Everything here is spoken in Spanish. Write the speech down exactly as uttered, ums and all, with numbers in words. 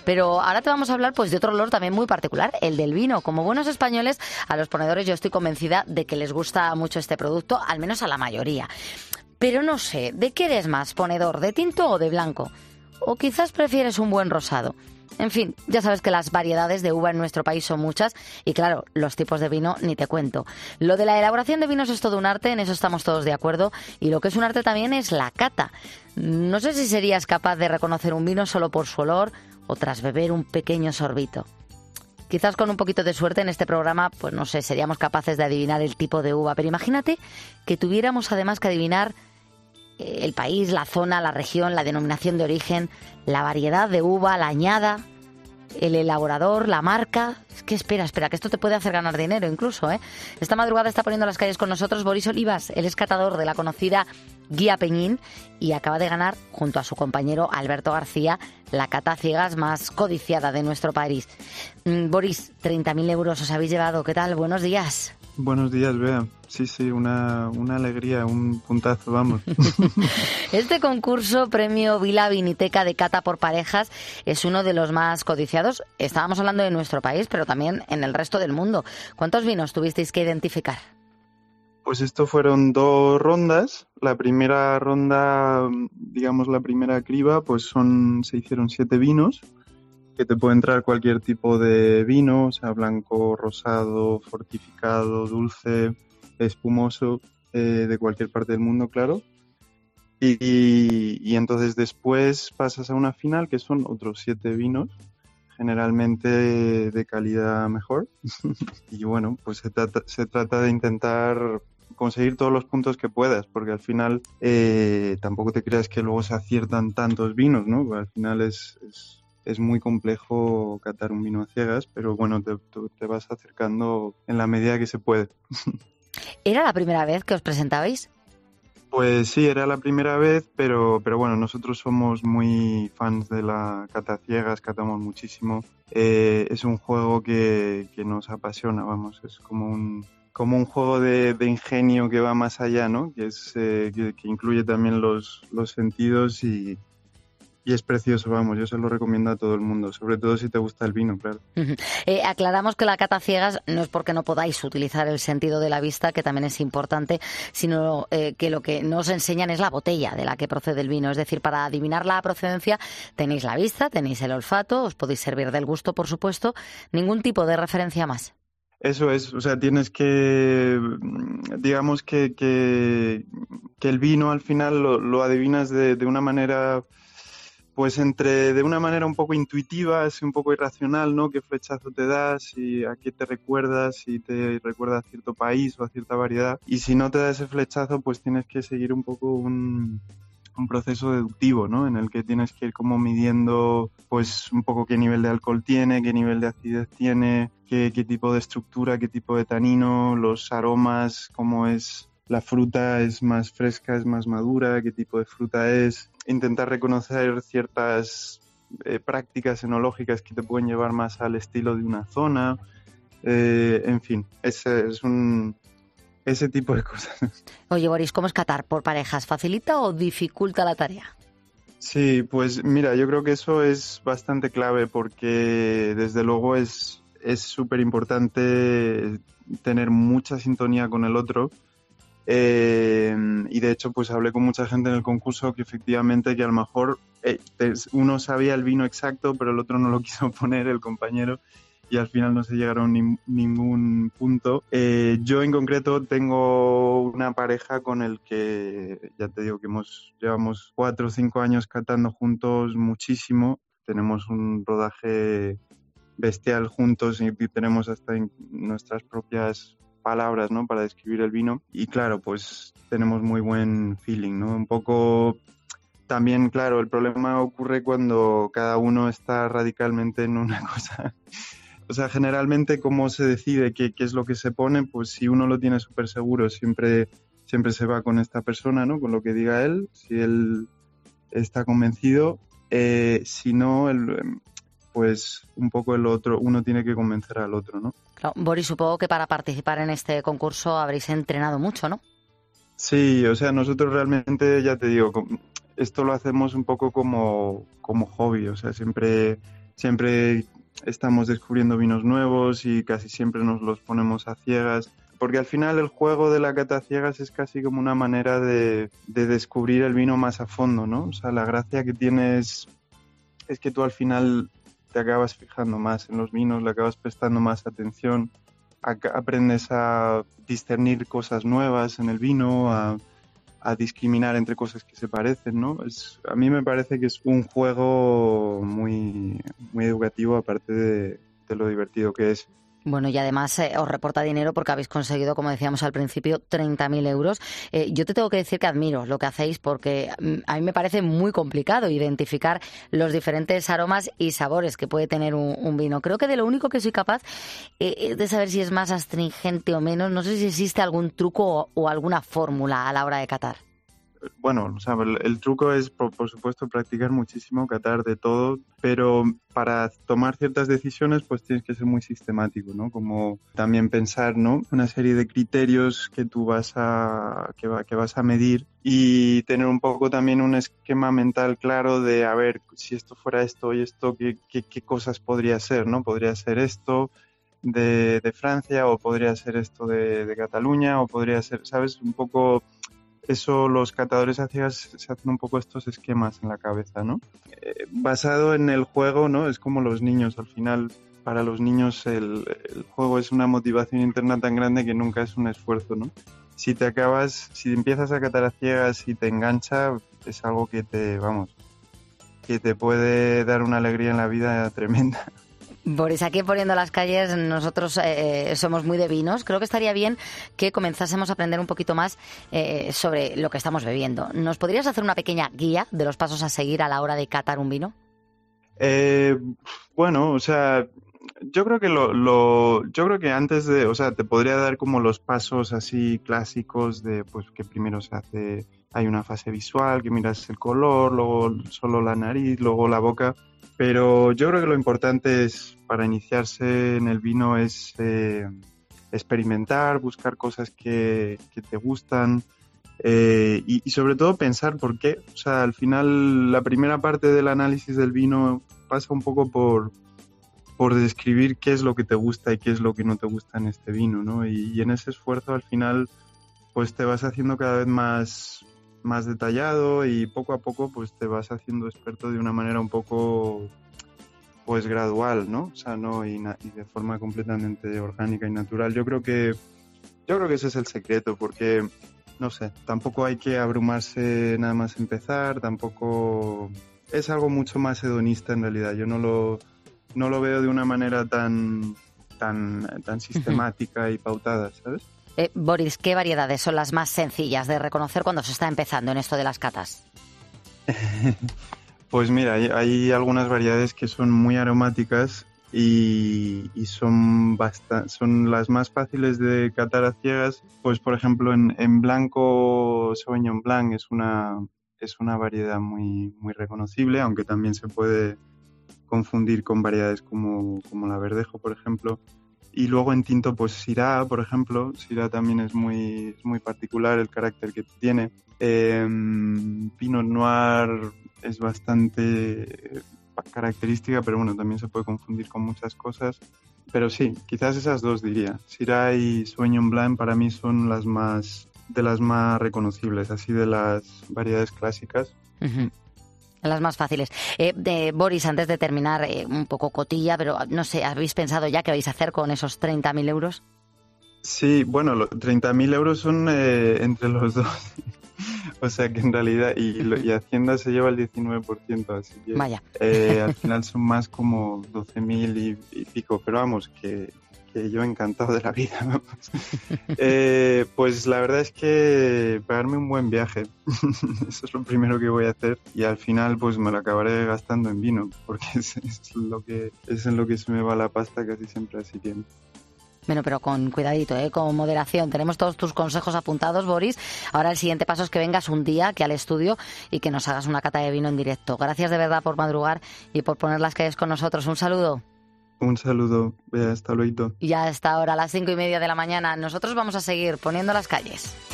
Pero ahora te vamos a hablar pues de otro olor también muy particular, el del vino. Como buenos españoles, a los ponedores yo estoy convencida de que les gusta mucho este producto, al menos a la mayoría. Pero no sé, ¿de qué eres más, ponedor, de tinto o de blanco? O quizás prefieres un buen rosado. En fin, ya sabes que las variedades de uva en nuestro país son muchas y claro, los tipos de vino ni te cuento. Lo de la elaboración de vinos es todo un arte, en eso estamos todos de acuerdo, y lo que es un arte también es la cata. No sé si serías capaz de reconocer un vino solo por su olor o tras beber un pequeño sorbito. Quizás con un poquito de suerte en este programa, pues no sé, seríamos capaces de adivinar el tipo de uva, pero imagínate que tuviéramos además que adivinar el país, la zona, la región, la denominación de origen, la variedad de uva, la añada, el elaborador, la marca. Es que espera, espera, que esto te puede hacer ganar dinero incluso, ¿eh? Esta madrugada está poniendo las calles con nosotros Boris Olivas. Él es catador de la conocida Guía Peñín y acaba de ganar, junto a su compañero Alberto García, la cata ciegas más codiciada de nuestro país. Mm, Boris, treinta mil euros os habéis llevado. ¿Qué tal? Buenos días. Buenos días, Bea. Sí, sí, una, una alegría, un puntazo, vamos. Este concurso, premio Vila Viniteca de Cata por Parejas, es uno de los más codiciados. Estábamos hablando de nuestro país, pero también en el resto del mundo. ¿Cuántos vinos tuvisteis que identificar? Pues esto fueron dos rondas. La primera ronda, digamos la primera criba, pues son se hicieron siete vinos, que te puede entrar cualquier tipo de vino, o sea, blanco, rosado, fortificado, dulce, espumoso, eh, de cualquier parte del mundo, claro. Y, y, y entonces después pasas a una final, que son otros siete vinos, generalmente de calidad mejor. Y bueno, pues se trata, se trata de intentar conseguir todos los puntos que puedas, porque al final eh, tampoco te creas que luego se aciertan tantos vinos, ¿no? Porque al final es... es Es muy complejo catar un vino a ciegas, pero bueno, te, te vas acercando en la medida que se puede. ¿Era la primera vez que os presentabais? Pues sí, era la primera vez, pero, pero bueno, nosotros somos muy fans de la cata a ciegas, catamos muchísimo. Eh, es un juego que, que nos apasiona, vamos, es como un, como un juego de, de ingenio que va más allá, ¿no? Que, es, eh, que, que incluye también los, los sentidos y... Y es precioso, vamos, yo se lo recomiendo a todo el mundo, sobre todo si te gusta el vino, claro. Eh, aclaramos que la cata ciegas no es porque no podáis utilizar el sentido de la vista, que también es importante, sino eh, que lo que nos enseñan es la botella de la que procede el vino. Es decir, para adivinar la procedencia tenéis la vista, tenéis el olfato, os podéis servir del gusto, por supuesto, ningún tipo de referencia más. Eso es, o sea, tienes que, digamos que, que, que el vino al final lo, lo adivinas de, de una manera... Pues entre de una manera un poco intuitiva, así un poco irracional, ¿no? ¿Qué flechazo te das? Si a qué te recuerdas, si te recuerda a cierto país o a cierta variedad. Y si no te da ese flechazo, pues tienes que seguir un poco un, un proceso deductivo, ¿no? En el que tienes que ir como midiendo, pues un poco qué nivel de alcohol tiene, qué nivel de acidez tiene, qué, qué tipo de estructura, qué tipo de tanino, los aromas, cómo es... La fruta es más fresca, es más madura, qué tipo de fruta es. Intentar reconocer ciertas eh, prácticas enológicas que te pueden llevar más al estilo de una zona. Eh, en fin, ese es un, ese tipo de cosas. Oye, Boris, ¿cómo es catar por parejas? ¿Facilita o dificulta la tarea? Sí, pues mira, yo creo que eso es bastante clave porque desde luego es es súper importante tener mucha sintonía con el otro. Eh, y de hecho pues hablé con mucha gente en el concurso que efectivamente que a lo mejor eh, uno sabía el vino exacto pero el otro no lo quiso poner, el compañero, y al final no se llegaron a ni, ningún punto. Eh, yo en concreto tengo una pareja con el que ya te digo que hemos llevamos cuatro o cinco años catando juntos muchísimo, tenemos un rodaje bestial juntos y tenemos hasta nuestras propias palabras, ¿no? Para describir el vino y claro, pues tenemos muy buen feeling, ¿no? Un poco también, claro, el problema ocurre cuando cada uno está radicalmente en una cosa. O sea, generalmente cómo se decide qué, qué es lo que se pone, pues si uno lo tiene súper seguro, siempre, siempre se va con esta persona, ¿no? Con lo que diga él, si él está convencido, eh, si no, el, pues un poco el otro, uno tiene que convencer al otro, ¿no? Claro, Boris, supongo que para participar en este concurso habréis entrenado mucho, ¿no? Sí, o sea, nosotros realmente, ya te digo, esto lo hacemos un poco como, como hobby, o sea, siempre siempre estamos descubriendo vinos nuevos y casi siempre nos los ponemos a ciegas. Porque al final el juego de la cata a ciegas es casi como una manera de, de descubrir el vino más a fondo, ¿no? O sea, la gracia que tienes es que tú al final te acabas fijando más en los vinos, le acabas prestando más atención, a, aprendes a discernir cosas nuevas en el vino, a, a discriminar entre cosas que se parecen, ¿no? Es, a mí me parece que es un juego muy, muy educativo, aparte de, de lo divertido que es. Bueno, y además eh, os reporta dinero porque habéis conseguido, como decíamos al principio, treinta mil euros. Eh, yo te tengo que decir que admiro lo que hacéis porque a mí me parece muy complicado identificar los diferentes aromas y sabores que puede tener un, un vino. Creo que de lo único que soy capaz eh, es de saber si es más astringente o menos. No sé si existe algún truco o, o alguna fórmula a la hora de catar. Bueno, o sea, el, el truco es, por, por supuesto, practicar muchísimo, catar de todo, pero para tomar ciertas decisiones, pues tienes que ser muy sistemático, ¿no? Como también pensar, ¿no? Una serie de criterios que tú vas a, que, va, que vas a medir y tener un poco también un esquema mental claro de, a ver, si esto fuera esto y esto, ¿qué, qué, qué cosas podría ser, ¿no? Podría ser esto de, de Francia o podría ser esto de, de Cataluña o podría ser, ¿sabes? Un poco... Eso los catadores a ciegas se hacen un poco estos esquemas en la cabeza, ¿no? Eh, basado en el juego, ¿no? Es como los niños, al final para los niños el, el juego es una motivación interna tan grande que nunca es un esfuerzo, ¿no? Si te acabas, si empiezas a catar a ciegas y te engancha, es algo que te, vamos, que te puede dar una alegría en la vida tremenda. Boris, aquí Poniendo las Calles, nosotros eh, somos muy de vinos. Creo que estaría bien que comenzásemos a aprender un poquito más eh, sobre lo que estamos bebiendo. ¿Nos podrías hacer una pequeña guía de los pasos a seguir a la hora de catar un vino? Eh, bueno, o sea, yo creo que lo, lo, yo creo que antes de, o sea, te podría dar como los pasos así clásicos de, pues, que primero se hace, hay una fase visual, que miras el color, luego solo la nariz, luego la boca. Pero yo creo que lo importante es, para iniciarse en el vino, es eh, experimentar, buscar cosas que, que te gustan eh, y, y sobre todo pensar por qué. O sea, al final la primera parte del análisis del vino pasa un poco por, por describir qué es lo que te gusta y qué es lo que no te gusta en este vino, ¿no? Y, y en ese esfuerzo al final pues te vas haciendo cada vez más... más detallado y poco a poco pues te vas haciendo experto de una manera un poco pues gradual, ¿no? O sea, no y, na- y de forma completamente orgánica y natural. Yo creo que yo creo que ese es el secreto, porque no sé, tampoco hay que abrumarse nada más empezar, tampoco es algo mucho más hedonista en realidad. Yo no lo no lo veo de una manera tan tan tan sistemática y pautada, ¿sabes? Eh, Boris, ¿qué variedades son las más sencillas de reconocer cuando se está empezando en esto de las catas? Pues mira, hay, hay algunas variedades que son muy aromáticas y, y son basta- son las más fáciles de catar a ciegas. Pues por ejemplo en, en blanco, Sauvignon Blanc es una, es una variedad muy, muy reconocible, aunque también se puede confundir con variedades como, como la Verdejo, por ejemplo. Y luego en tinto, pues Syrah, por ejemplo. Syrah también es muy, es muy particular el carácter que tiene. Eh, Pinot Noir es bastante característica, pero bueno, también se puede confundir con muchas cosas. Pero sí, quizás esas dos diría. Syrah y Sauvignon Blanc para mí son las más, de las más reconocibles, así de las variedades clásicas. Uh-huh. Las más fáciles. Eh, de Boris, antes de terminar, eh, un poco cotilla, pero no sé, ¿habéis pensado ya qué vais a hacer con esos treinta mil euros? Sí, bueno, treinta mil euros son eh, entre los dos. O sea que en realidad, y, lo- y Hacienda se lleva el diecinueve por ciento, así que Vaya. eh, al final son más como doce mil y, y pico, pero vamos, que, que yo encantado de la vida, vamos. Eh, pues la verdad es que pagarme un buen viaje, eso es lo primero que voy a hacer y al final pues me lo acabaré gastando en vino, porque es, es lo que, es en lo que se me va la pasta casi siempre, así que... Bueno, pero con cuidadito, ¿eh? Con moderación. Tenemos todos tus consejos apuntados, Boris. Ahora el siguiente paso es que vengas un día aquí al estudio y que nos hagas una cata de vino en directo. Gracias de verdad por madrugar y por poner las calles con nosotros. Un saludo. Un saludo, Bea, hasta luego. Y ya hasta ahora, a las cinco y media de la mañana, nosotros vamos a seguir poniendo las calles.